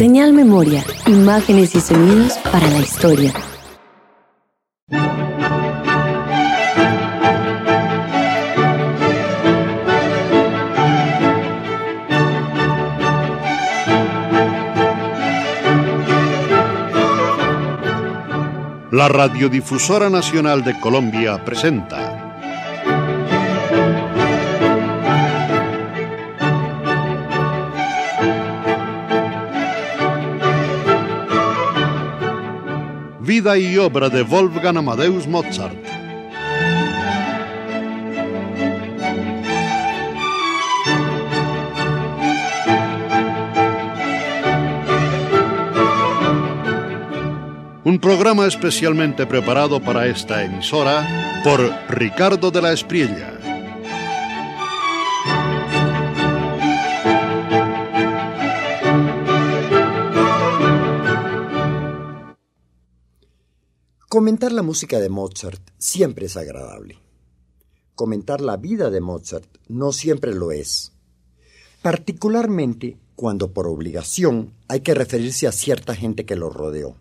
Señal Memoria, imágenes y sonidos para la historia. La Radiodifusora Nacional de Colombia presenta Vida y obra de Wolfgang Amadeus Mozart. Un programa especialmente preparado para esta emisora por Ricardo de la Espriella. Comentar la música de Mozart siempre es agradable. Comentar la vida de Mozart no siempre lo es, particularmente cuando por obligación hay que referirse a cierta gente que lo rodeó.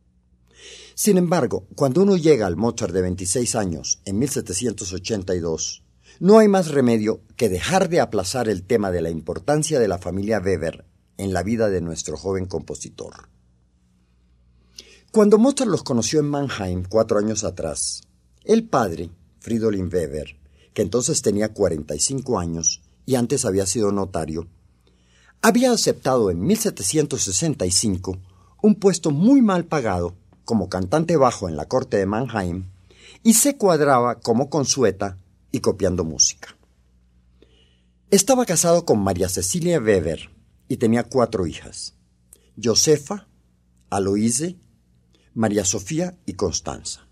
Sin embargo, cuando uno llega al Mozart de 26 años, en 1782, no hay más remedio que dejar de aplazar el tema de la importancia de la familia Weber en la vida de nuestro joven compositor. Cuando Mozart los conoció en Mannheim 4 años atrás, el padre, Fridolin Weber, que entonces tenía 45 años y antes había sido notario, había aceptado en 1765 un puesto muy mal pagado como cantante bajo en la corte de Mannheim y se cuadraba como consueta y copiando música. Estaba casado con María Cecilia Weber y tenía 4 hijas: Josefa, Aloise, María Sofía y Constanza.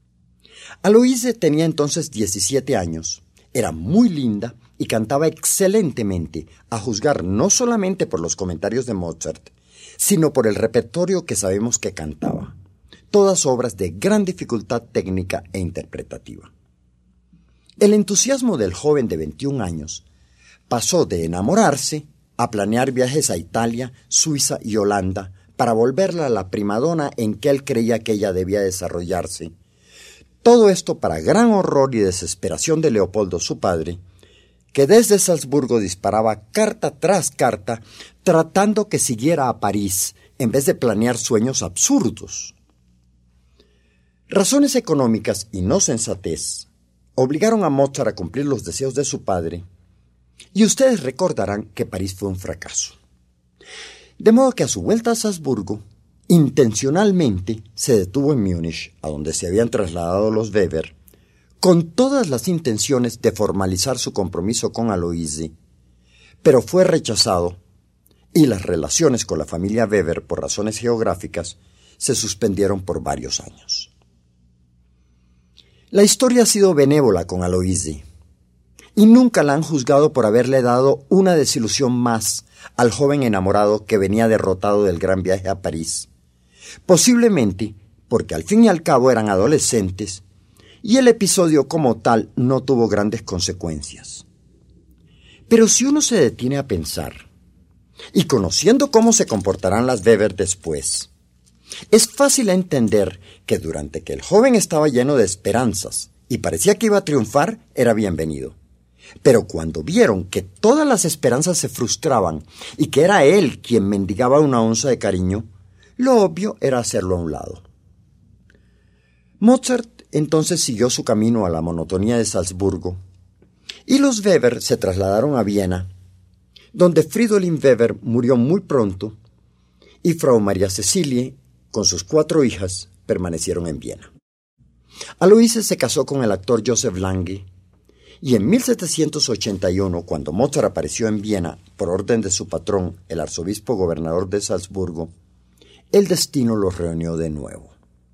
Aloise tenía entonces 17 años, era muy linda y cantaba excelentemente, a juzgar no solamente por los comentarios de Mozart, sino por el repertorio que sabemos que cantaba. Todas obras de gran dificultad técnica e interpretativa. El entusiasmo del joven de 21 años pasó de enamorarse a planear viajes a Italia, Suiza y Holanda para volverla a la primadona en que él creía que ella debía desarrollarse. Todo esto para gran horror y desesperación de Leopoldo, su padre, que desde Salzburgo disparaba carta tras carta tratando que siguiera a París en vez de planear sueños absurdos. Razones económicas y no sensatez obligaron a Mozart a cumplir los deseos de su padre, y ustedes recordarán que París fue un fracaso. De modo que a su vuelta a Salzburgo, intencionalmente se detuvo en Múnich, a donde se habían trasladado los Weber, con todas las intenciones de formalizar su compromiso con Aloise, pero fue rechazado, y las relaciones con la familia Weber, por razones geográficas, se suspendieron por varios años. La historia ha sido benévola con Aloise, y nunca la han juzgado por haberle dado una desilusión más al joven enamorado que venía derrotado del gran viaje a París, posiblemente porque al fin y al cabo eran adolescentes y el episodio como tal no tuvo grandes consecuencias. Pero si uno se detiene a pensar, y conociendo cómo se comportarán las Weber después, es fácil entender que durante que el joven estaba lleno de esperanzas y parecía que iba a triunfar, era bienvenido. Pero cuando vieron que todas las esperanzas se frustraban y que era él quien mendigaba una onza de cariño, lo obvio era hacerlo a un lado. Mozart entonces siguió su camino a la monotonía de Salzburgo y los Weber se trasladaron a Viena, donde Fridolin Weber murió muy pronto y Frau María Cecilie, con sus 4 hijas, permanecieron en Viena. Aloise se casó con el actor Joseph Lange y en 1781, cuando Mozart apareció en Viena por orden de su patrón, el arzobispo gobernador de Salzburgo, el destino los reunió de nuevo.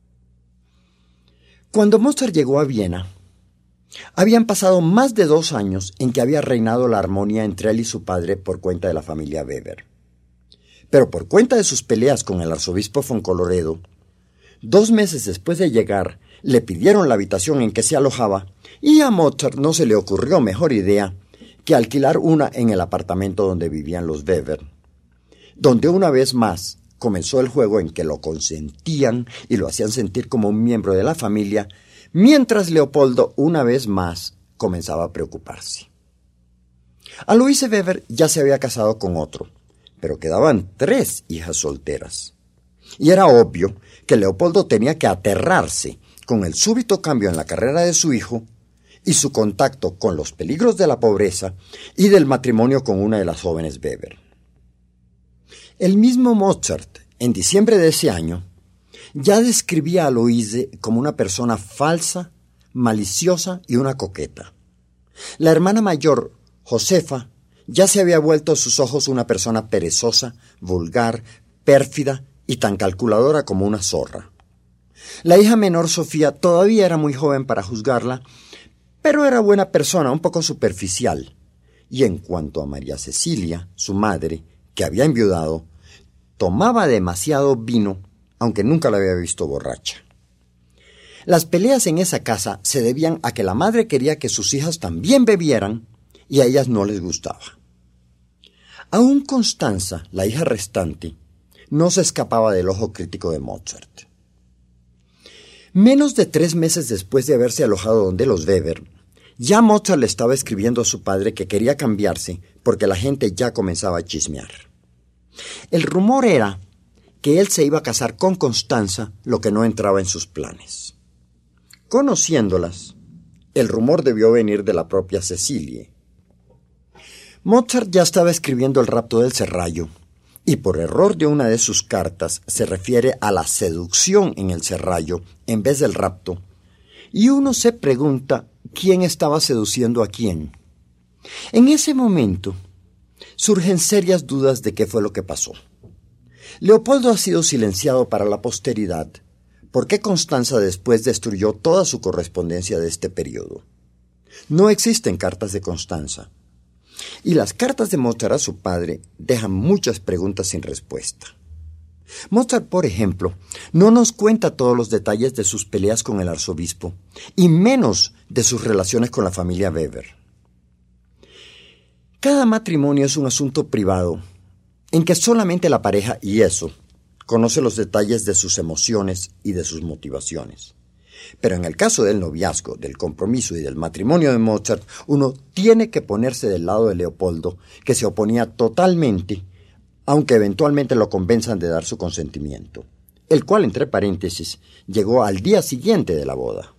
Cuando Mozart llegó a Viena, habían pasado más de 2 años en que había reinado la armonía entre él y su padre por cuenta de la familia Weber. Pero por cuenta de sus peleas con el arzobispo von Colloredo, 2 meses después de llegar, le pidieron la habitación en que se alojaba y a Mozart no se le ocurrió mejor idea que alquilar una en el apartamento donde vivían los Weber, donde una vez más comenzó el juego en que lo consentían y lo hacían sentir como un miembro de la familia, mientras Leopoldo, una vez más, comenzaba a preocuparse. Aloise Weber ya se había casado con otro, pero quedaban 3 hijas solteras. Y era obvio que Leopoldo tenía que aterrarse con el súbito cambio en la carrera de su hijo y su contacto con los peligros de la pobreza y del matrimonio con una de las jóvenes Weber. El mismo Mozart, en diciembre de ese año, ya describía a Aloise como una persona falsa, maliciosa y una coqueta. La hermana mayor, Josefa, ya se había vuelto a sus ojos una persona perezosa, vulgar, pérfida y tan calculadora como una zorra. La hija menor, Sofía, todavía era muy joven para juzgarla, pero era buena persona, un poco superficial. Y en cuanto a María Cecilia, su madre, que había enviudado, tomaba demasiado vino, aunque nunca la había visto borracha. Las peleas en esa casa se debían a que la madre quería que sus hijas también bebieran y a ellas no les gustaba. Aún Constanza, la hija restante, no se escapaba del ojo crítico de Mozart. Menos de 3 meses después de haberse alojado donde los Weber, ya Mozart le estaba escribiendo a su padre que quería cambiarse porque la gente ya comenzaba a chismear. El rumor era que él se iba a casar con Constanza, lo que no entraba en sus planes. Conociéndolas, el rumor debió venir de la propia Cecilie. Mozart ya estaba escribiendo El rapto del Serrallo, y por error de una de sus cartas se refiere a la seducción en el Serrallo en vez del rapto, y uno se pregunta quién estaba seduciendo a quién. En ese momento surgen serias dudas de qué fue lo que pasó. Leopoldo ha sido silenciado para la posteridad porque Constanza después destruyó toda su correspondencia de este periodo. No existen cartas de Constanza. Y las cartas de Mozart a su padre dejan muchas preguntas sin respuesta. Mozart, por ejemplo, no nos cuenta todos los detalles de sus peleas con el arzobispo, y menos de sus relaciones con la familia Weber. Cada matrimonio es un asunto privado, en que solamente la pareja, y eso, conoce los detalles de sus emociones y de sus motivaciones. Pero en el caso del noviazgo, del compromiso y del matrimonio de Mozart, uno tiene que ponerse del lado de Leopoldo, que se oponía totalmente, aunque eventualmente lo convenzan de dar su consentimiento, el cual, entre paréntesis, llegó al día siguiente de la boda.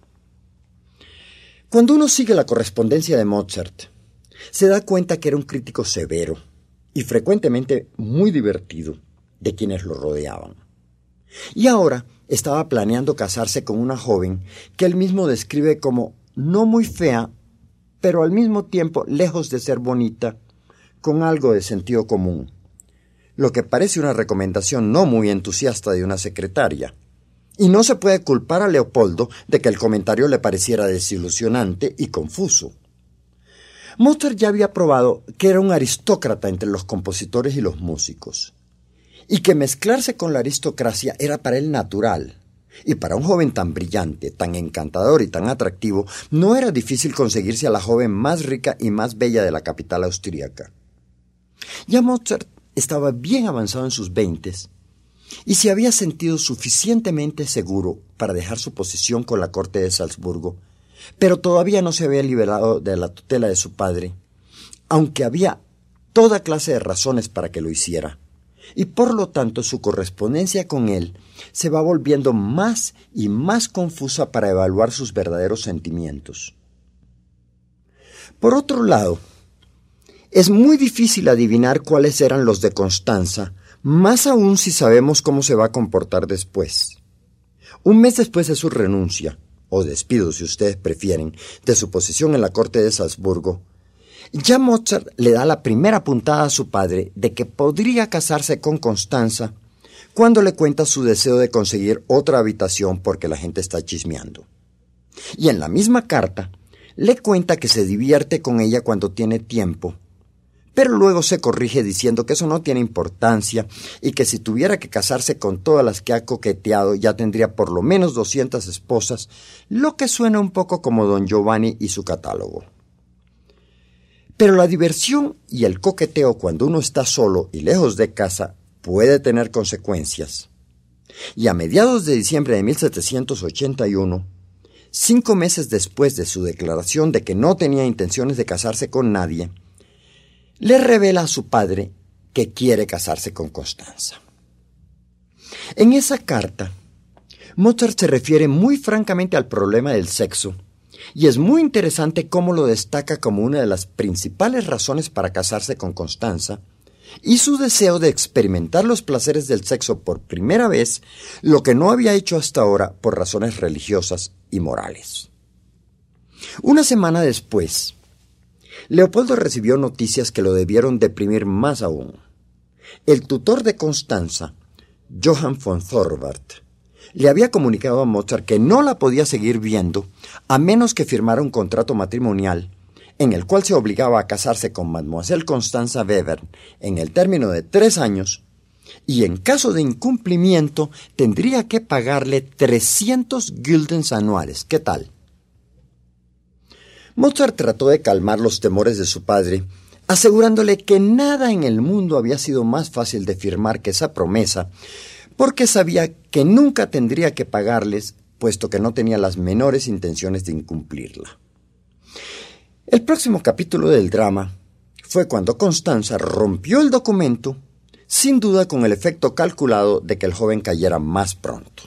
Cuando uno sigue la correspondencia de Mozart, se da cuenta que era un crítico severo y frecuentemente muy divertido de quienes lo rodeaban. Y ahora estaba planeando casarse con una joven que él mismo describe como no muy fea, pero al mismo tiempo lejos de ser bonita, con algo de sentido común, lo que parece una recomendación no muy entusiasta de una secretaria. Y no se puede culpar a Leopoldo de que el comentario le pareciera desilusionante y confuso. Mozart ya había probado que era un aristócrata entre los compositores y los músicos, y que mezclarse con la aristocracia era para él natural. Y para un joven tan brillante, tan encantador y tan atractivo, no era difícil conseguirse a la joven más rica y más bella de la capital austríaca. Ya Mozart estaba bien avanzado en sus 20s y se había sentido suficientemente seguro para dejar su posición con la corte de Salzburgo, pero todavía no se había liberado de la tutela de su padre, aunque había toda clase de razones para que lo hiciera. Y por lo tanto su correspondencia con él se va volviendo más y más confusa para evaluar sus verdaderos sentimientos. Por otro lado, es muy difícil adivinar cuáles eran los de Constanza, más aún si sabemos cómo se va a comportar después. Un mes después de su renuncia, o despido si ustedes prefieren, de su posición en la corte de Salzburgo, ya Mozart le da la primera puntada a su padre de que podría casarse con Constanza cuando le cuenta su deseo de conseguir otra habitación porque la gente está chismeando. Y en la misma carta le cuenta que se divierte con ella cuando tiene tiempo, pero luego se corrige diciendo que eso no tiene importancia y que si tuviera que casarse con todas las que ha coqueteado ya tendría por lo menos 200 esposas, lo que suena un poco como Don Giovanni y su catálogo. Pero la diversión y el coqueteo cuando uno está solo y lejos de casa puede tener consecuencias. Y a mediados de diciembre de 1781, 5 meses después de su declaración de que no tenía intenciones de casarse con nadie, le revela a su padre que quiere casarse con Constanza. En esa carta, Mozart se refiere muy francamente al problema del sexo, y es muy interesante cómo lo destaca como una de las principales razones para casarse con Constanza, y su deseo de experimentar los placeres del sexo por primera vez, lo que no había hecho hasta ahora por razones religiosas y morales. Una semana después, Leopoldo recibió noticias que lo debieron deprimir más aún. El tutor de Constanza, Johann von Thorbart, le había comunicado a Mozart que no la podía seguir viendo a menos que firmara un contrato matrimonial en el cual se obligaba a casarse con Mademoiselle Constanza Webern en el término de 3 años, y en caso de incumplimiento tendría que pagarle 300 guildens anuales. ¿Qué tal? Mozart trató de calmar los temores de su padre, asegurándole que nada en el mundo había sido más fácil de firmar que esa promesa, porque sabía que nunca tendría que pagarles, puesto que no tenía las menores intenciones de incumplirla. El próximo capítulo del drama fue cuando Constanza rompió el documento, sin duda con el efecto calculado de que el joven cayera más pronto.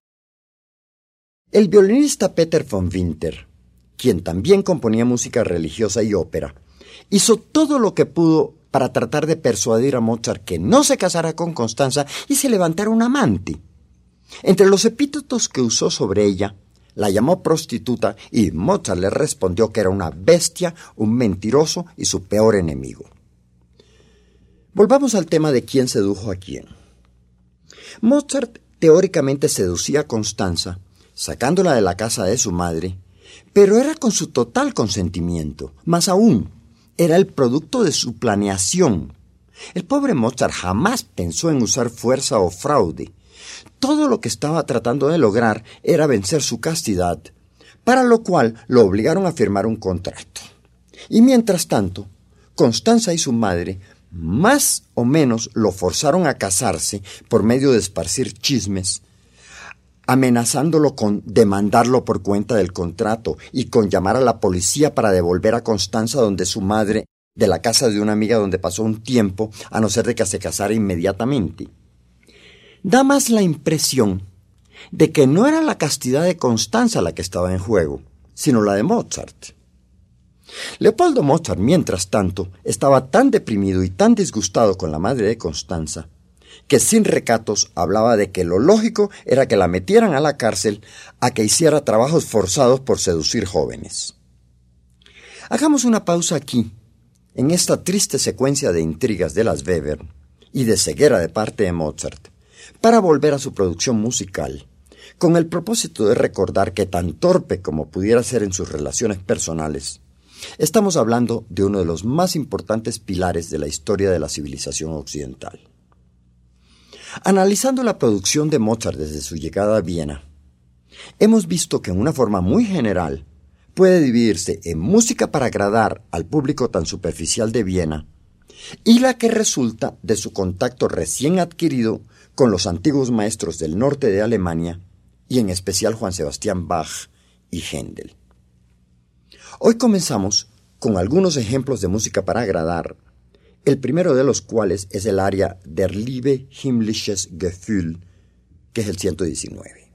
El violinista Peter von Winter, quien también componía música religiosa y ópera, hizo todo lo que pudo para tratar de persuadir a Mozart que no se casara con Constanza y se levantara un amante. Entre los epítetos que usó sobre ella, la llamó prostituta y Mozart le respondió que era una bestia, un mentiroso y su peor enemigo. Volvamos al tema de quién sedujo a quién. Mozart teóricamente seducía a Constanza, sacándola de la casa de su madre, pero era con su total consentimiento. Más aún, era el producto de su planeación. El pobre Mozart jamás pensó en usar fuerza o fraude. Todo lo que estaba tratando de lograr era vencer su castidad, para lo cual lo obligaron a firmar un contrato. Y mientras tanto, Constanza y su madre más o menos lo forzaron a casarse por medio de esparcir chismes, amenazándolo con demandarlo por cuenta del contrato y con llamar a la policía para devolver a Constanza donde su madre, de la casa de una amiga donde pasó un tiempo, a no ser de que se casara inmediatamente. Da más la impresión de que no era la castidad de Constanza la que estaba en juego, sino la de Mozart. Leopoldo Mozart, mientras tanto, estaba tan deprimido y tan disgustado con la madre de Constanza, que sin recatos hablaba de que lo lógico era que la metieran a la cárcel a que hiciera trabajos forzados por seducir jóvenes. Hagamos una pausa aquí, en esta triste secuencia de intrigas de las Webern y de ceguera de parte de Mozart, para volver a su producción musical, con el propósito de recordar que tan torpe como pudiera ser en sus relaciones personales, estamos hablando de uno de los más importantes pilares de la historia de la civilización occidental. Analizando la producción de Mozart desde su llegada a Viena, hemos visto que en una forma muy general puede dividirse en música para agradar al público tan superficial de Viena y la que resulta de su contacto recién adquirido con los antiguos maestros del norte de Alemania y en especial Juan Sebastián Bach y Händel. Hoy comenzamos con algunos ejemplos de música para agradar, el primero de los cuales es el aria Der liebe himmlisches Gefühl, que es el 119.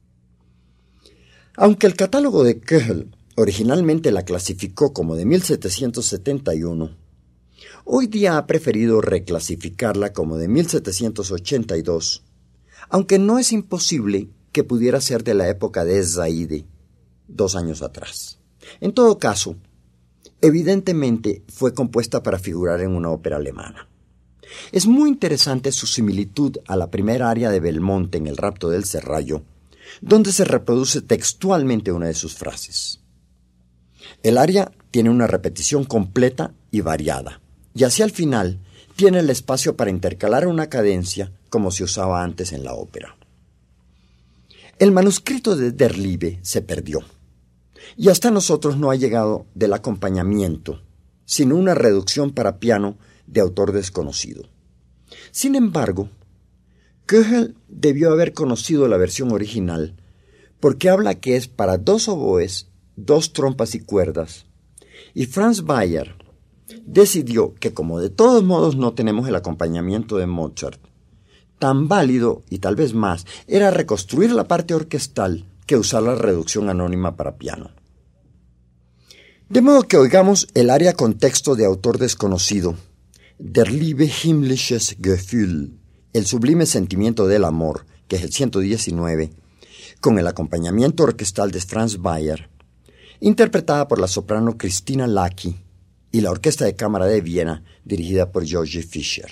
Aunque el catálogo de Köchel originalmente la clasificó como de 1771, hoy día ha preferido reclasificarla como de 1782, aunque no es imposible que pudiera ser de la época de Zaide, 2 años atrás. En todo caso, evidentemente fue compuesta para figurar en una ópera alemana. Es muy interesante su similitud a la primera aria de Belmonte en El rapto del Serrallo, donde se reproduce textualmente una de sus frases. El aria tiene una repetición completa y variada, y hacia el final tiene el espacio para intercalar una cadencia como se usaba antes en la ópera. El manuscrito de Der Liebe se perdió, y hasta nosotros no ha llegado del acompañamiento, sino una reducción para piano de autor desconocido. Sin embargo, Köchel debió haber conocido la versión original porque habla que es para 2 oboes, 2 trompas y cuerdas, y Franz Bayer decidió que como de todos modos no tenemos el acompañamiento de Mozart, tan válido, y tal vez más, era reconstruir la parte orquestal que usar la reducción anónima para piano. De modo que oigamos el aria con texto de autor desconocido, Der liebe himmlisches Gefühl, el sublime sentimiento del amor, que es el 119, con el acompañamiento orquestal de Franz Bayer, interpretada por la soprano Christina Lacki y la Orquesta de Cámara de Viena, dirigida por George Fischer.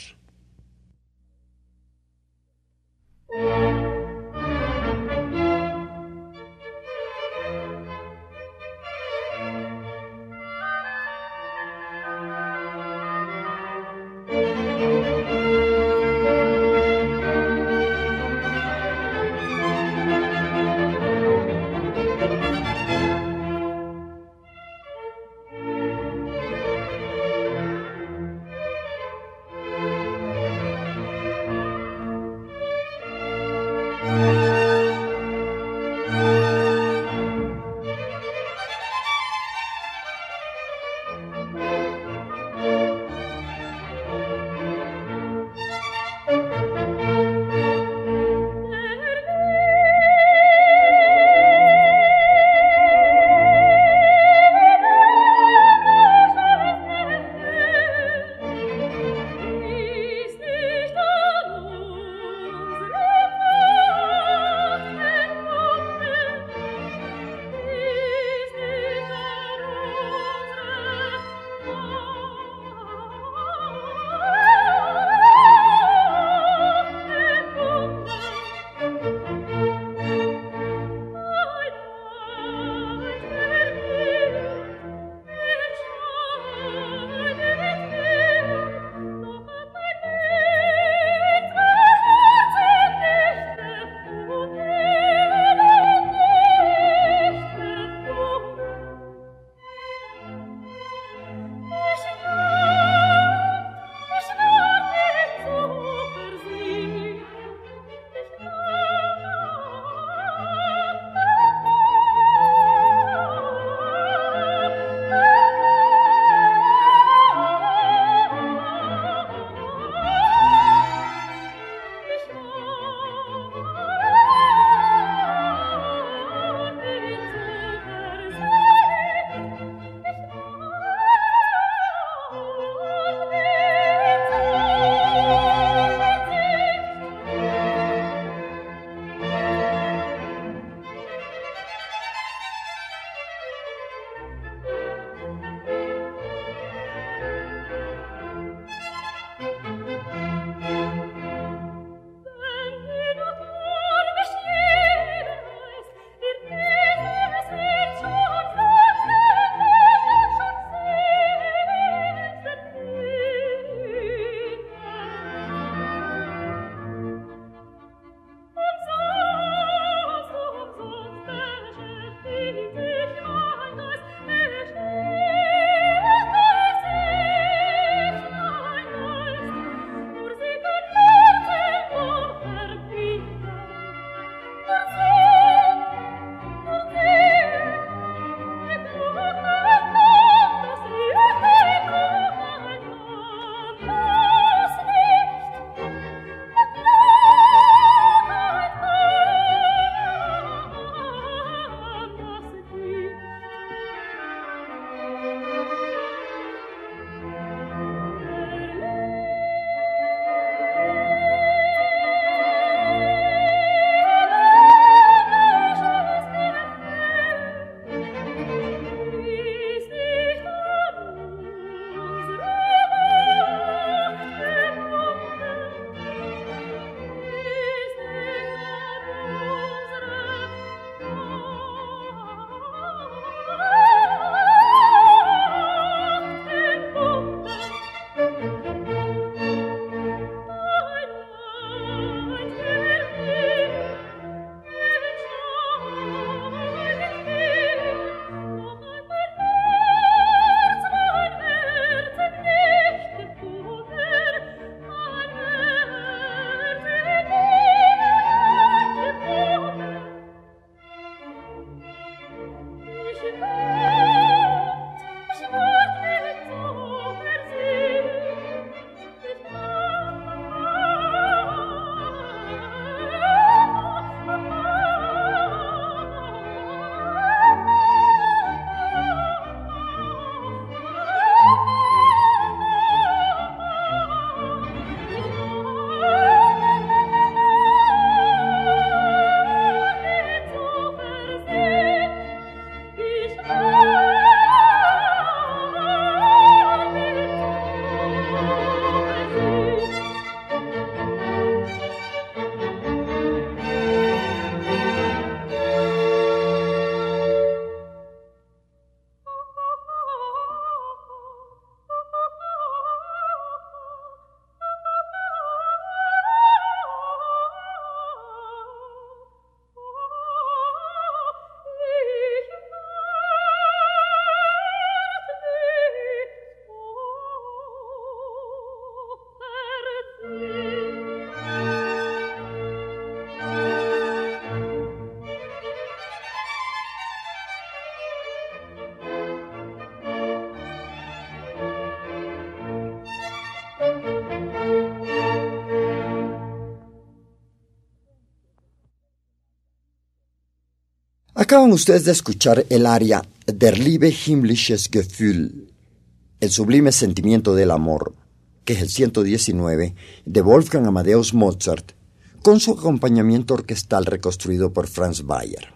Acaban ustedes de escuchar el aria Der liebe himmlisches Gefühl, el sublime sentimiento del amor, que es el 119 de Wolfgang Amadeus Mozart, con su acompañamiento orquestal reconstruido por Franz Bayer.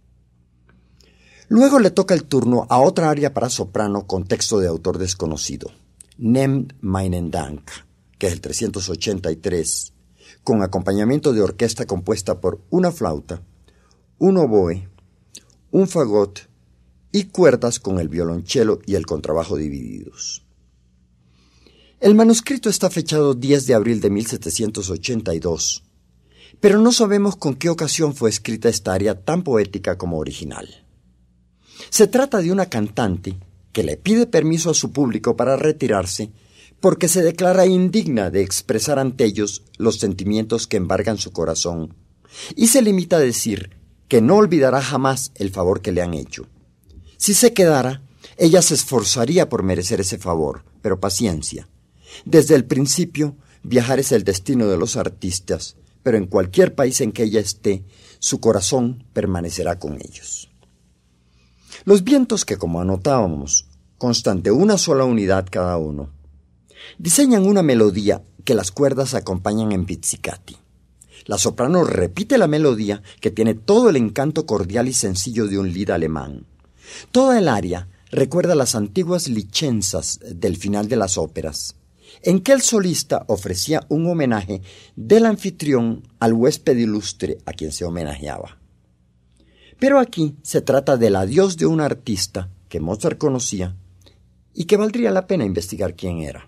Luego le toca el turno a otra aria para soprano con texto de autor desconocido, Nehmt meinen Dank, que es el 383, con acompañamiento de orquesta compuesta por una flauta, un oboe, un fagot y cuerdas con el violonchelo y el contrabajo divididos. El manuscrito está fechado 10 de abril de 1782, pero no sabemos con qué ocasión fue escrita esta aria tan poética como original. Se trata de una cantante que le pide permiso a su público para retirarse porque se declara indigna de expresar ante ellos los sentimientos que embargan su corazón y se limita a decir que no olvidará jamás el favor que le han hecho. Si se quedara, ella se esforzaría por merecer ese favor, pero paciencia. Desde el principio, viajar es el destino de los artistas, pero en cualquier país en que ella esté, su corazón permanecerá con ellos. Los vientos que, como anotábamos, constan de una sola unidad cada uno, diseñan una melodía que las cuerdas acompañan en pizzicati. La soprano repite la melodía que tiene todo el encanto cordial y sencillo de un lied alemán. Toda el aria recuerda las antiguas licenzas del final de las óperas, en que el solista ofrecía un homenaje del anfitrión al huésped ilustre a quien se homenajeaba. Pero aquí se trata del adiós de un artista que Mozart conocía y que valdría la pena investigar quién era.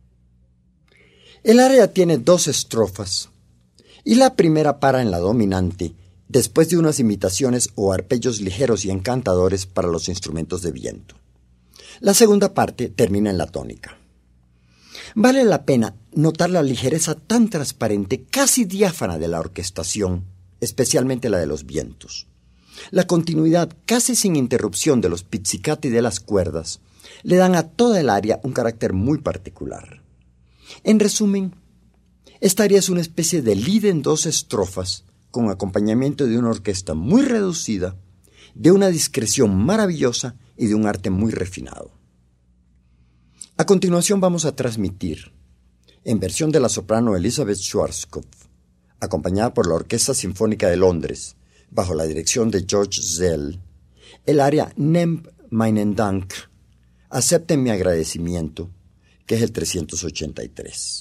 El aria tiene 2 estrofas y la primera para en la dominante después de unas imitaciones o arpegios ligeros y encantadores para los instrumentos de viento. La segunda parte termina en la tónica. Vale la pena notar la ligereza tan transparente, casi diáfana de la orquestación, especialmente la de los vientos. La continuidad casi sin interrupción de los pizzicati de las cuerdas le dan a toda el aria un carácter muy particular. En resumen, esta aria es una especie de lied en 2 estrofas con acompañamiento de una orquesta muy reducida, de una discreción maravillosa y de un arte muy refinado. A continuación vamos a transmitir, en versión de la soprano Elizabeth Schwarzkopf, acompañada por la Orquesta Sinfónica de Londres, bajo la dirección de George Szell, el aria Nehmt meinen Dank, acepten mi agradecimiento, que es el 383.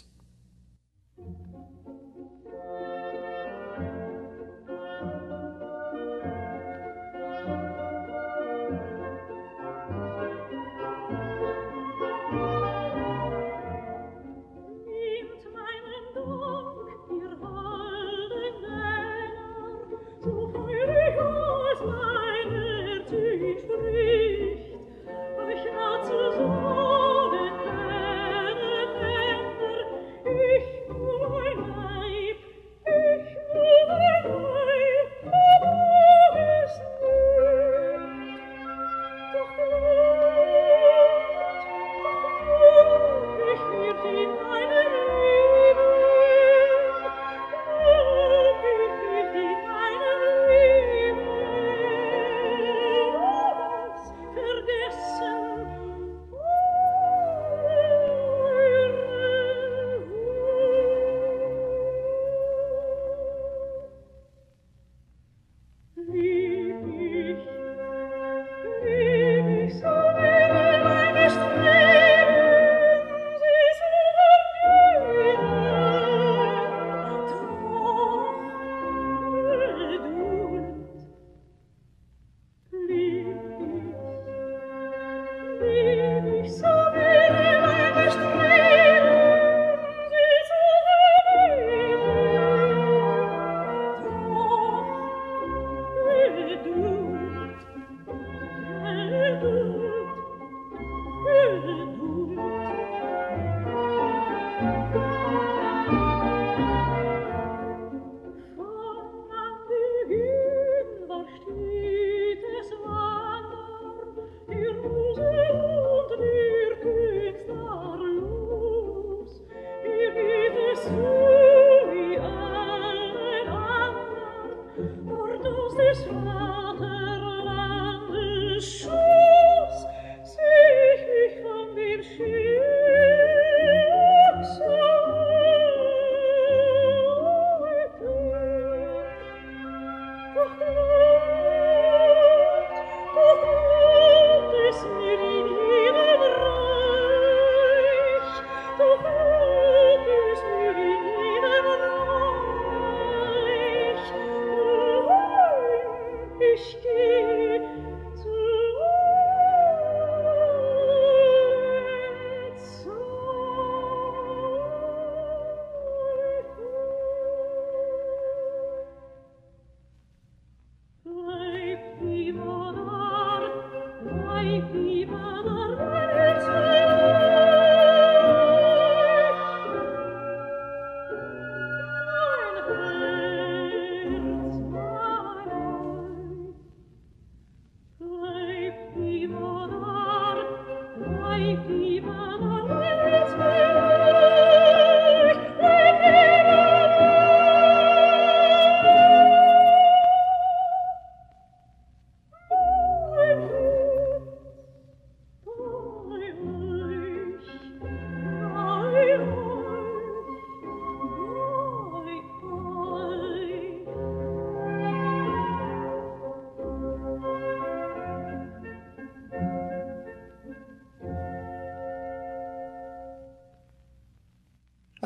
Ich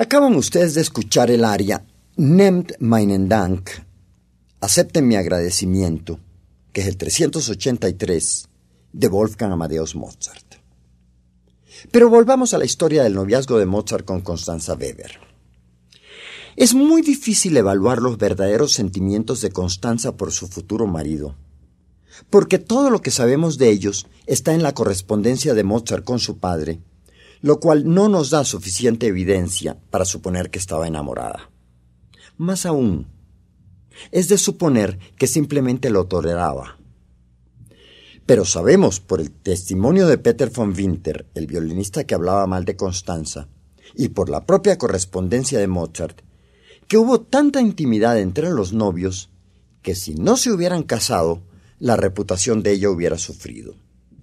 Acaban ustedes de escuchar el aria Nehmt meinen Dank, acepten mi agradecimiento, que es el 383 de Wolfgang Amadeus Mozart. Pero volvamos a la historia del noviazgo de Mozart con Constanza Weber. Es muy difícil evaluar los verdaderos sentimientos de Constanza por su futuro marido, porque todo lo que sabemos de ellos está en la correspondencia de Mozart con su padre, lo cual no nos da suficiente evidencia para suponer que estaba enamorada. Más aún, es de suponer que simplemente lo toleraba. Pero sabemos por el testimonio de Peter von Winter, el violinista que hablaba mal de Constanza, y por la propia correspondencia de Mozart, que hubo tanta intimidad entre los novios que si no se hubieran casado, la reputación de ella hubiera sufrido.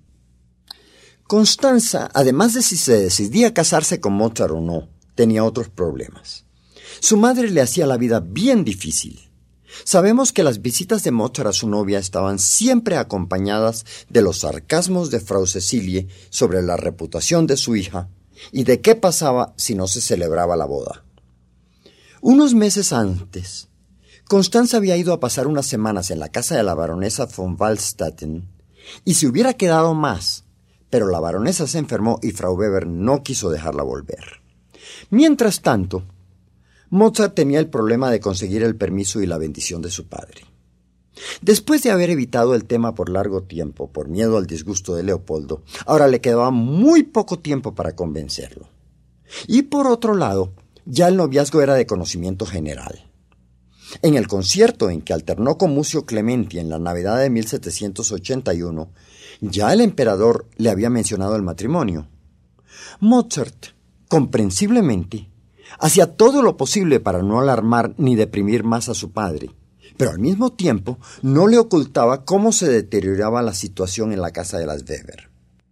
Constanza, además de si se decidía casarse con Mozart o no, tenía otros problemas. Su madre le hacía la vida bien difícil. Sabemos que las visitas de Mozart a su novia estaban siempre acompañadas de los sarcasmos de Frau Cecilie sobre la reputación de su hija y de qué pasaba si no se celebraba la boda. Unos meses antes, Constanza había ido a pasar unas semanas en la casa de la baronesa von Waldstatten y se hubiera quedado más, pero la baronesa se enfermó y Frau Weber no quiso dejarla volver. Mientras tanto, Mozart tenía el problema de conseguir el permiso y la bendición de su padre. Después de haber evitado el tema por largo tiempo, por miedo al disgusto de Leopoldo, ahora le quedaba muy poco tiempo para convencerlo. Y por otro lado, ya el noviazgo era de conocimiento general. En el concierto en que alternó con Muzio Clementi en la Navidad de 1781, ya el emperador le había mencionado el matrimonio. Mozart, comprensiblemente, hacía todo lo posible para no alarmar ni deprimir más a su padre, pero al mismo tiempo no le ocultaba cómo se deterioraba la situación en la casa de las Weber.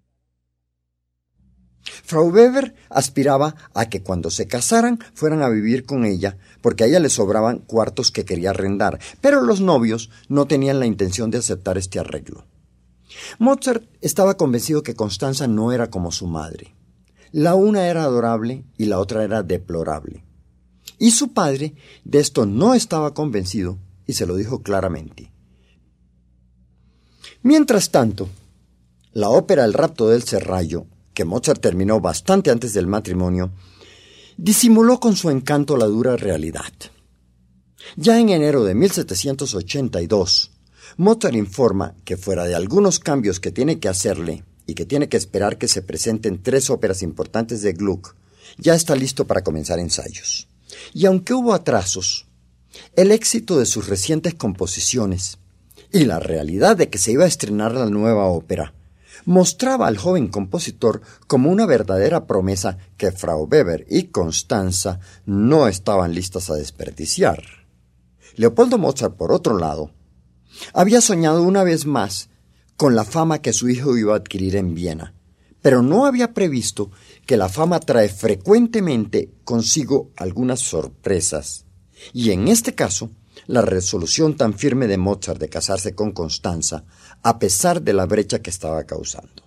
Frau Weber aspiraba a que cuando se casaran fueran a vivir con ella, porque a ella le sobraban cuartos que quería arrendar, pero los novios no tenían la intención de aceptar este arreglo. Mozart estaba convencido que Constanza no era como su madre. La una era adorable y la otra era deplorable. Y su padre de esto no estaba convencido y se lo dijo claramente. Mientras tanto, la ópera El rapto del Serrallo, que Mozart terminó bastante antes del matrimonio, disimuló con su encanto la dura realidad. Ya en enero de 1782, Mozart informa que fuera de algunos cambios que tiene que hacerle y que tiene que esperar que se presenten 3 óperas importantes de Gluck, ya está listo para comenzar ensayos. Y aunque hubo atrasos, el éxito de sus recientes composiciones y la realidad de que se iba a estrenar la nueva ópera mostraba al joven compositor como una verdadera promesa que Frau Weber y Constanza no estaban listas a desperdiciar. Leopoldo Mozart, por otro lado, había soñado una vez más con la fama que su hijo iba a adquirir en Viena, pero no había previsto que la fama trae frecuentemente consigo algunas sorpresas, y en este caso, la resolución tan firme de Mozart de casarse con Constanza, a pesar de la brecha que estaba causando.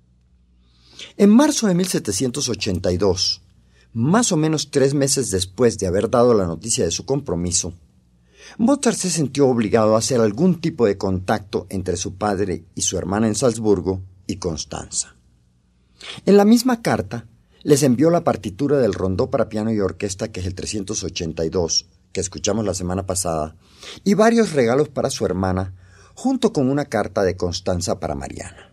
En marzo de 1782, más o menos 3 meses después de haber dado la noticia de su compromiso, Mozart se sintió obligado a hacer algún tipo de contacto entre su padre y su hermana en Salzburgo y Constanza. En la misma carta, les envió la partitura del rondó para piano y orquesta, que es el 382, que escuchamos la semana pasada, y varios regalos para su hermana, junto con una carta de Constanza para Mariana.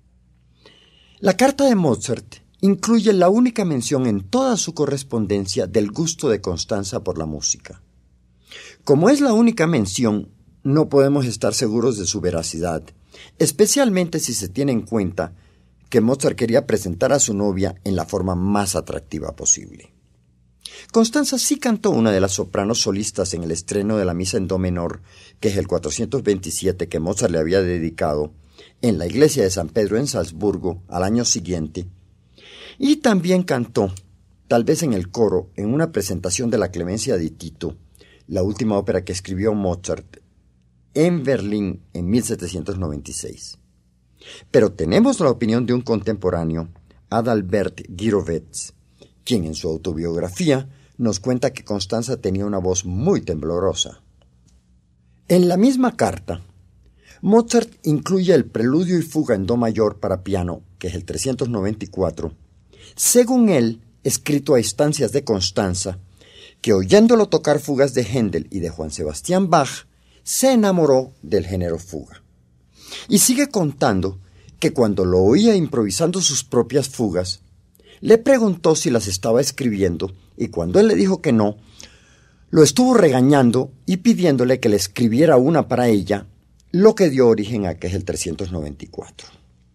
La carta de Mozart incluye la única mención en toda su correspondencia del gusto de Constanza por la música. Como es la única mención, no podemos estar seguros de su veracidad, especialmente si se tiene en cuenta que Mozart quería presentar a su novia en la forma más atractiva posible. Constanza sí cantó una de las sopranos solistas en el estreno de la misa en do menor, que es el 427 que Mozart le había dedicado, en la iglesia de San Pedro en Salzburgo al año siguiente, y también cantó, tal vez en el coro, en una presentación de la Clemencia di Tito, la última ópera que escribió Mozart, en Berlín en 1796. Pero tenemos la opinión de un contemporáneo, Adalbert Gyrowetz, quien en su autobiografía nos cuenta que Constanza tenía una voz muy temblorosa. En la misma carta, Mozart incluye el preludio y fuga en do mayor para piano, que es el 394, según él, escrito a instancias de Constanza, que oyéndolo tocar fugas de Händel y de Juan Sebastián Bach, se enamoró del género fuga. Y sigue contando que cuando lo oía improvisando sus propias fugas, le preguntó si las estaba escribiendo y cuando él le dijo que no, lo estuvo regañando y pidiéndole que le escribiera una para ella, lo que dio origen a que es el 394.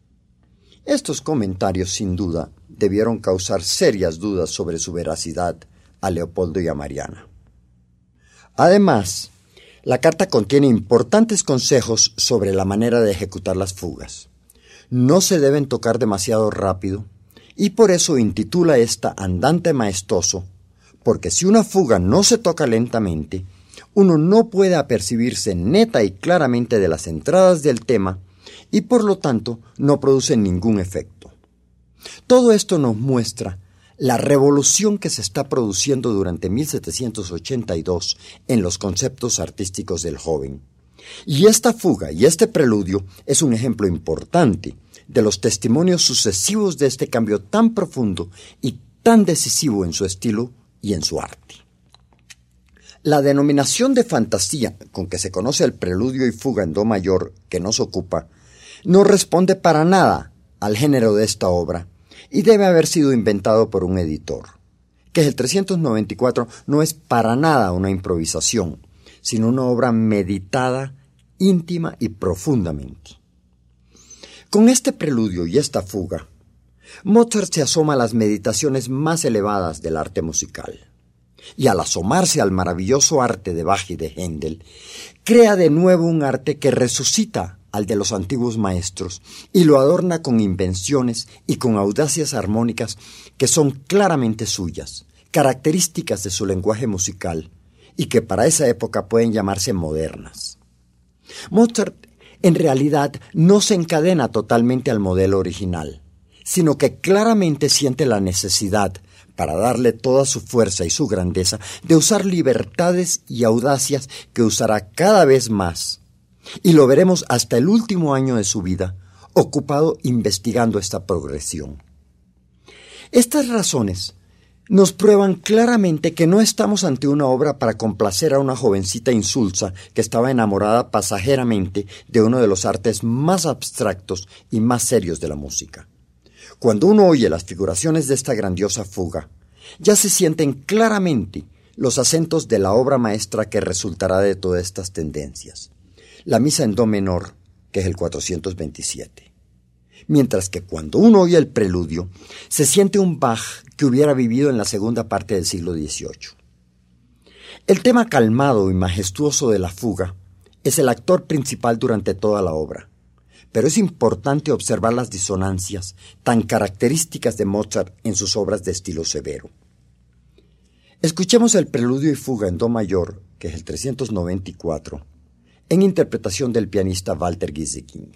Estos comentarios, sin duda, debieron causar serias dudas sobre su veracidad a Leopoldo y a Mariana. Además, la carta contiene importantes consejos sobre la manera de ejecutar las fugas. No se deben tocar demasiado rápido y por eso intitula esta Andante maestoso, porque si una fuga no se toca lentamente, uno no puede apercibirse neta y claramente de las entradas del tema y por lo tanto no produce ningún efecto. Todo esto nos muestra la revolución que se está produciendo durante 1782 en los conceptos artísticos del joven. Y esta fuga y este preludio es un ejemplo importante de los testimonios sucesivos de este cambio tan profundo y tan decisivo en su estilo y en su arte. La denominación de fantasía con que se conoce el preludio y fuga en do mayor que nos ocupa no responde para nada al género de esta obra y debe haber sido inventado por un editor, que el 394 no es para nada una improvisación, sino una obra meditada, íntima y profundamente. Con este preludio y esta fuga, Mozart se asoma a las meditaciones más elevadas del arte musical. Y al asomarse al maravilloso arte de Bach y de Händel, crea de nuevo un arte que resucita al de los antiguos maestros y lo adorna con invenciones y con audacias armónicas que son claramente suyas, características de su lenguaje musical y que para esa época pueden llamarse modernas. Mozart en realidad no se encadena totalmente al modelo original, sino que claramente siente la necesidad, para darle toda su fuerza y su grandeza, de usar libertades y audacias que usará cada vez más. Y lo veremos hasta el último año de su vida, ocupado investigando esta progresión. Estas razones nos prueban claramente que no estamos ante una obra para complacer a una jovencita insulsa que estaba enamorada pasajeramente de uno de los artes más abstractos y más serios de la música. Cuando uno oye las figuraciones de esta grandiosa fuga, ya se sienten claramente los acentos de la obra maestra que resultará de todas estas tendencias. La misa en do menor, que es el 427. Mientras que cuando uno oye el preludio, se siente un Bach que hubiera vivido en la segunda parte del siglo XVIII. El tema calmado y majestuoso de la fuga es el actor principal durante toda la obra. Pero es importante observar las disonancias tan características de Mozart en sus obras de estilo severo. Escuchemos el preludio y fuga en do mayor, que es el 394, en interpretación del pianista Walter Gieseking.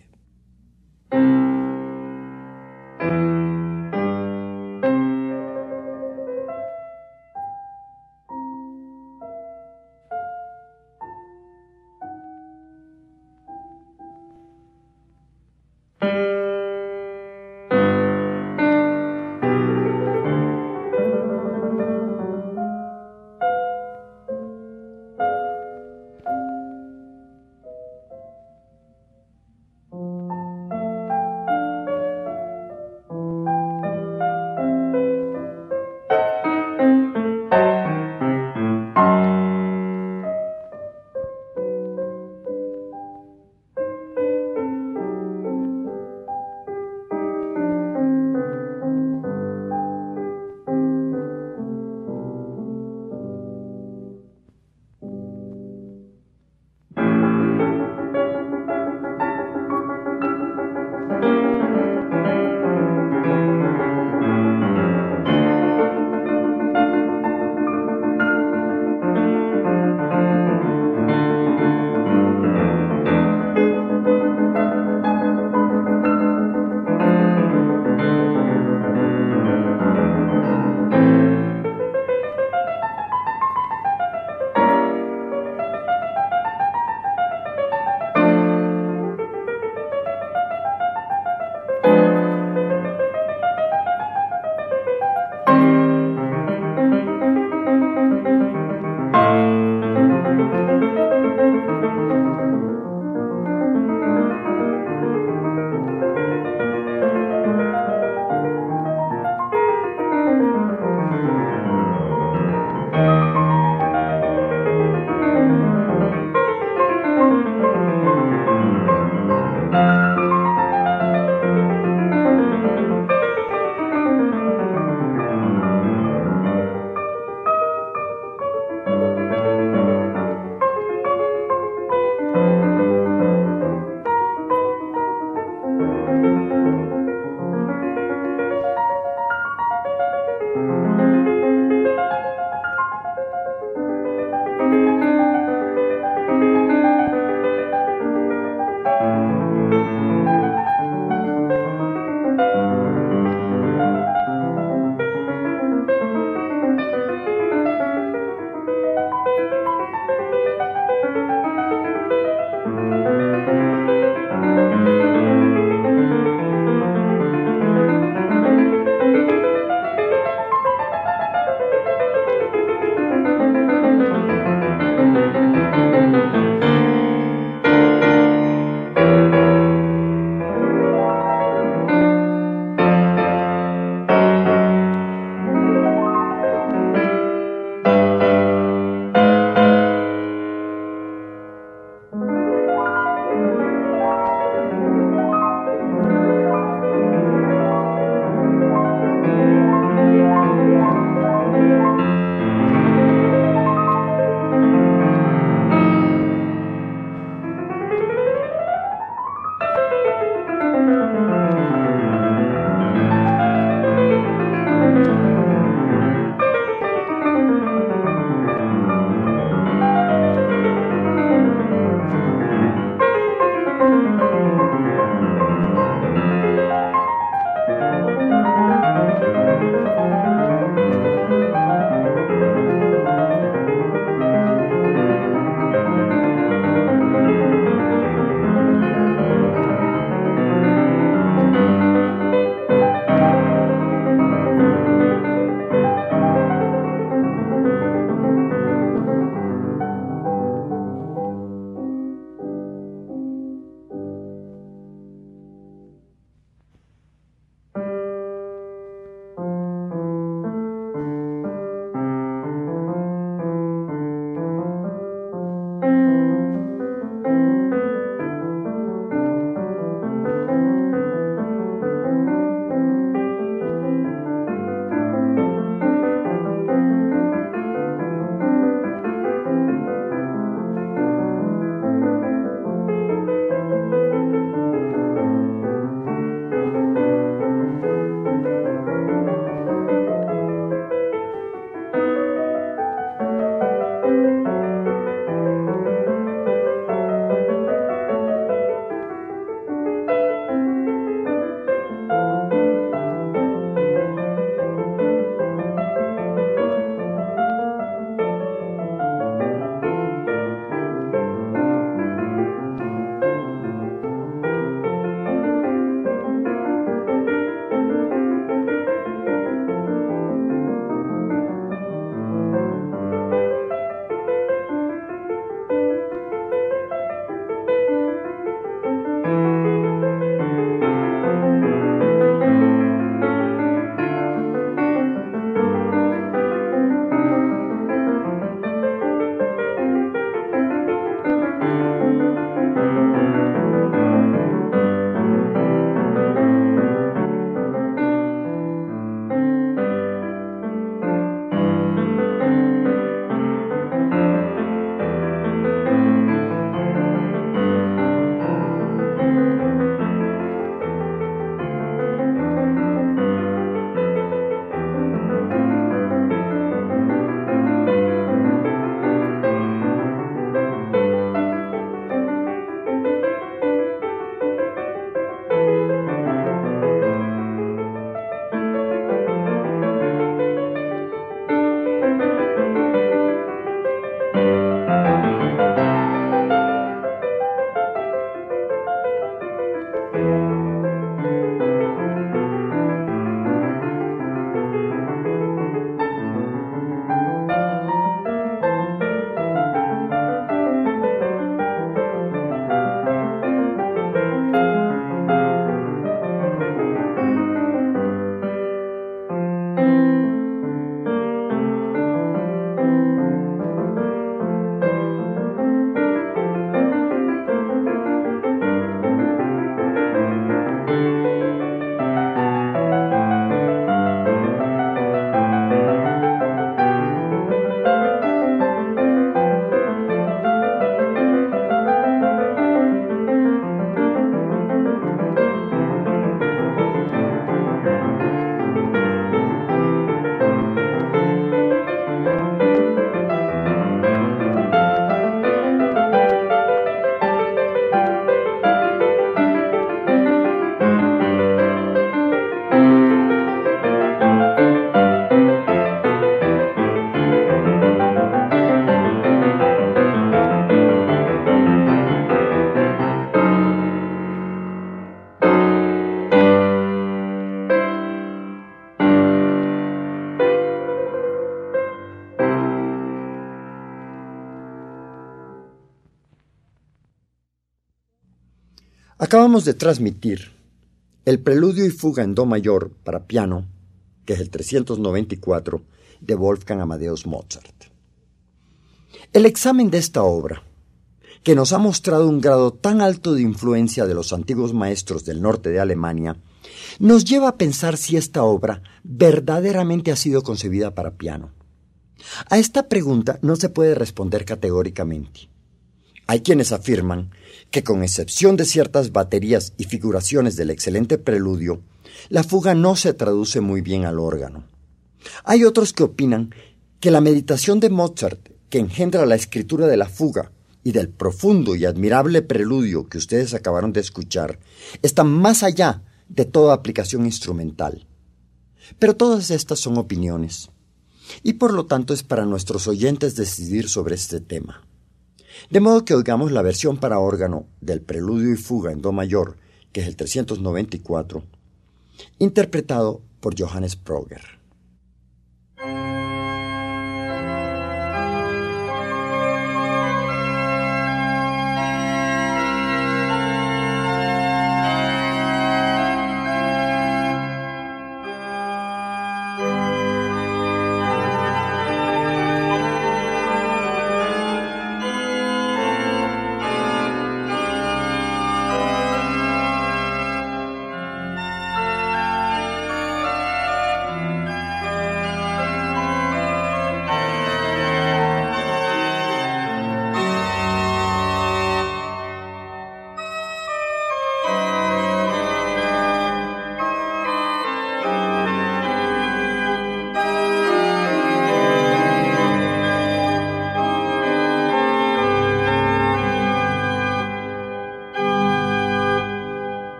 Acabamos de transmitir el Preludio y Fuga en Do mayor para piano, que es el 394, de Wolfgang Amadeus Mozart. El examen de esta obra, que nos ha mostrado un grado tan alto de influencia de los antiguos maestros del norte de Alemania, nos lleva a pensar si esta obra verdaderamente ha sido concebida para piano. A esta pregunta no se puede responder categóricamente. Hay quienes afirman que, con excepción de ciertas baterías y figuraciones del excelente preludio, la fuga no se traduce muy bien al órgano. Hay otros que opinan que la meditación de Mozart, que engendra la escritura de la fuga y del profundo y admirable preludio que ustedes acabaron de escuchar, está más allá de toda aplicación instrumental. Pero todas estas son opiniones, y por lo tanto es para nuestros oyentes decidir sobre este tema. De modo que oigamos la versión para órgano del Preludio y Fuga en Do mayor, que es el 394, interpretado por Johannes Proger.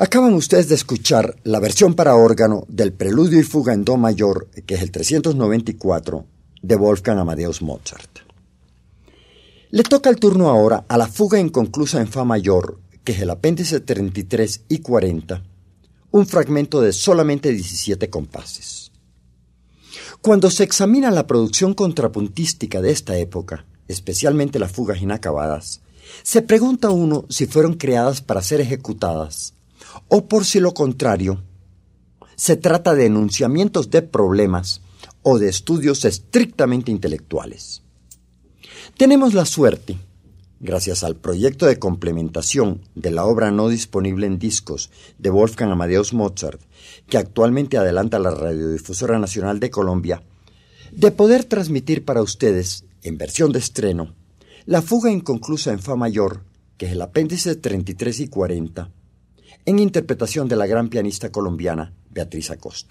Acaban ustedes de escuchar la versión para órgano del Preludio y Fuga en Do mayor, que es el 394, de Wolfgang Amadeus Mozart. Le toca el turno ahora a la Fuga inconclusa en Fa mayor, que es el apéndice 33 y 40, un fragmento de solamente 17 compases. Cuando se examina la producción contrapuntística de esta época, especialmente las fugas inacabadas, se pregunta uno si fueron creadas para ser ejecutadas o por si lo contrario, se trata de enunciamientos de problemas o de estudios estrictamente intelectuales. Tenemos la suerte, gracias al proyecto de complementación de la obra no disponible en discos de Wolfgang Amadeus Mozart, que actualmente adelanta la Radiodifusora Nacional de Colombia, de poder transmitir para ustedes, en versión de estreno, la Fuga inconclusa en Fa mayor, que es el apéndice 33 y 40, en interpretación de la gran pianista colombiana Beatriz Acosta.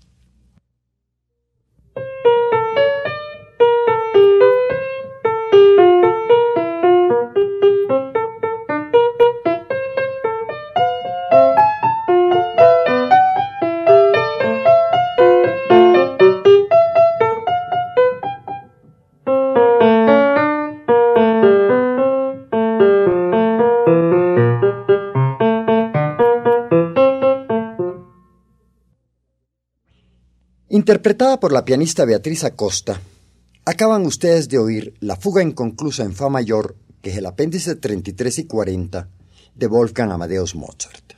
Interpretada por la pianista Beatriz Acosta, acaban ustedes de oír la Fuga inconclusa en Fa mayor, que es el apéndice 33 y 40, de Wolfgang Amadeus Mozart.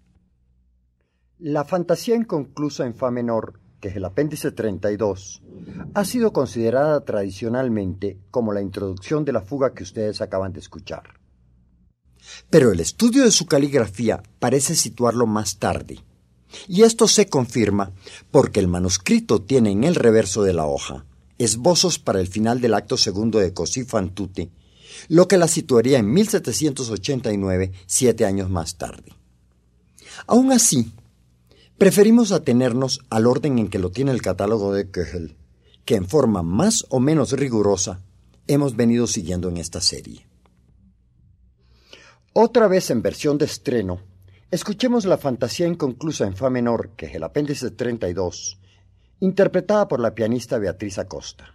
La Fantasía inconclusa en Fa menor, que es el apéndice 32, ha sido considerada tradicionalmente como la introducción de la fuga que ustedes acaban de escuchar. Pero el estudio de su caligrafía parece situarlo más tarde. Y esto se confirma porque el manuscrito tiene en el reverso de la hoja esbozos para el final del acto segundo de Così fan tutte, lo que la situaría en 1789, 7 años más tarde. Aún así, preferimos atenernos al orden en que lo tiene el catálogo de Köchel, que en forma más o menos rigurosa hemos venido siguiendo en esta serie. Otra vez en versión de estreno, escuchemos la Fantasía inconclusa en Fa menor, que es el apéndice 32, interpretada por la pianista Beatriz Acosta.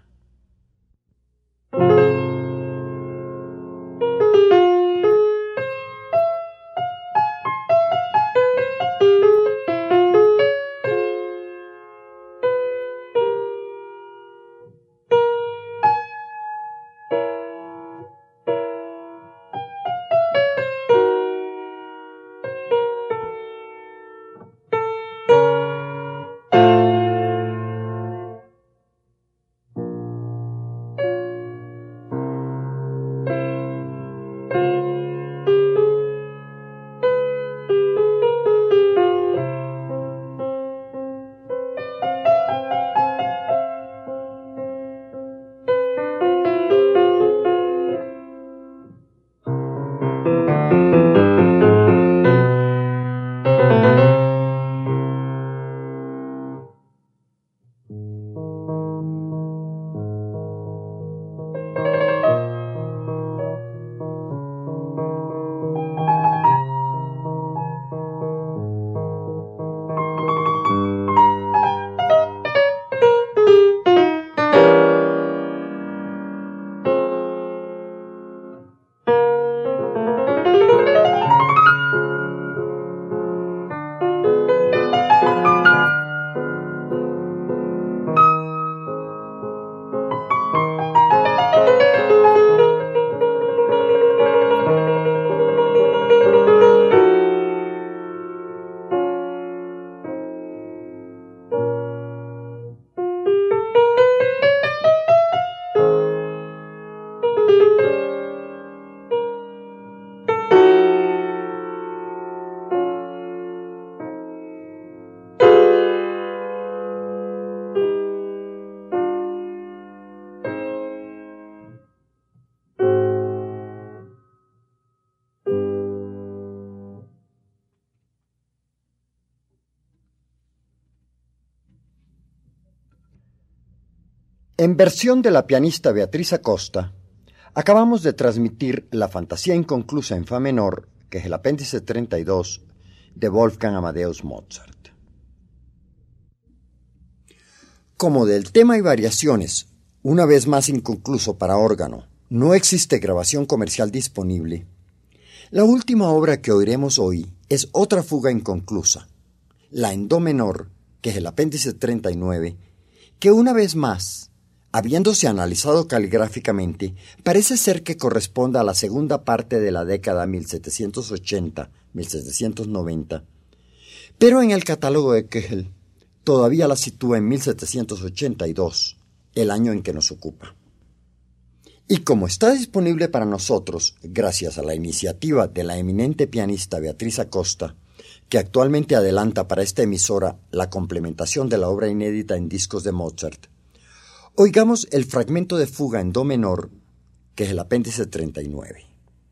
En versión de la pianista Beatriz Acosta, acabamos de transmitir la Fantasía inconclusa en Fa menor, que es el apéndice 32, de Wolfgang Amadeus Mozart. Como del tema y variaciones, una vez más inconcluso para órgano, no existe grabación comercial disponible, la última obra que oiremos hoy es otra fuga inconclusa, la en do menor, que es el apéndice 39, que una vez más, habiéndose analizado caligráficamente, parece ser que corresponde a la segunda parte de la década 1780-1790, pero en el catálogo de Köchel todavía la sitúa en 1782, el año en que nos ocupa. Y como está disponible para nosotros, gracias a la iniciativa de la eminente pianista Beatriz Acosta, que actualmente adelanta para esta emisora la complementación de la obra inédita en discos de Mozart, oigamos el fragmento de fuga en do menor, que es el apéndice 39.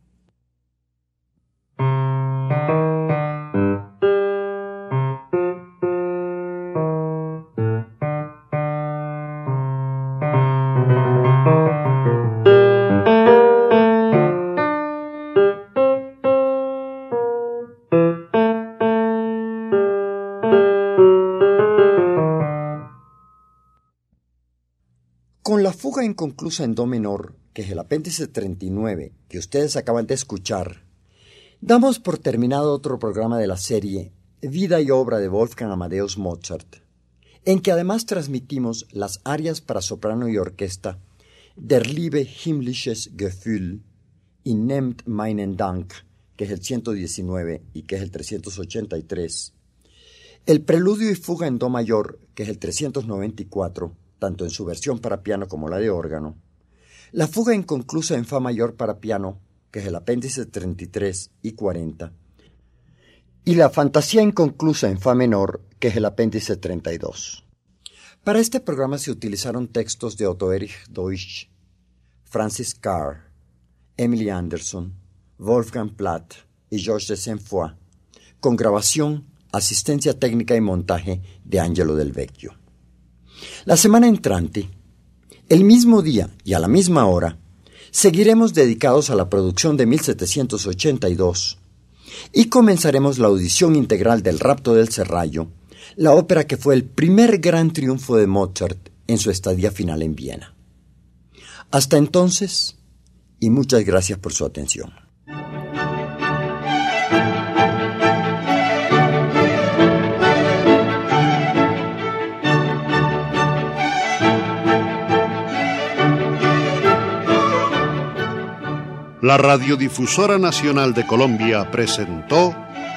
Con la fuga inconclusa en do menor, que es el apéndice 39, que ustedes acaban de escuchar, damos por terminado otro programa de la serie Vida y obra de Wolfgang Amadeus Mozart, en que además transmitimos las arias para soprano y orquesta Der liebe himmlisches Gefühl y Nehmt meinen Dank, que es el 119 y que es el 383, el preludio y fuga en do mayor, que es el 394, tanto en su versión para piano como la de órgano, la fuga inconclusa en fa mayor para piano, que es el apéndice 33 y 40, y la fantasía inconclusa en fa menor, que es el apéndice 32. Para este programa se utilizaron textos de Otto Erich Deutsch, Francis Carr, Emily Anderson, Wolfgang Platt y Georges de Saint-Foy, con grabación, asistencia técnica y montaje de Angelo Del Vecchio. La semana entrante, el mismo día y a la misma hora, seguiremos dedicados a la producción de 1782 y comenzaremos la audición integral del Rapto del Serrallo, la ópera que fue el primer gran triunfo de Mozart en su estadía final en Viena. Hasta entonces, y muchas gracias por su atención. La Radiodifusora Nacional de Colombia presentó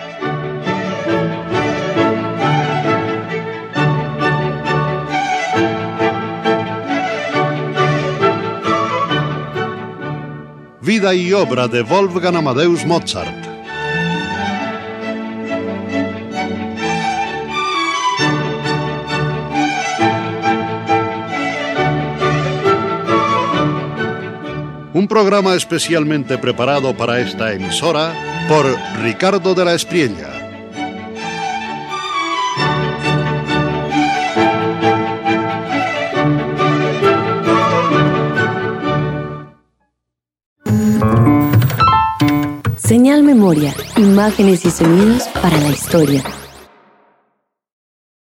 Vida y obra de Wolfgang Amadeus Mozart. Un programa especialmente preparado para esta emisora por Ricardo de la Espriella. Señal Memoria, imágenes y sonidos para la historia.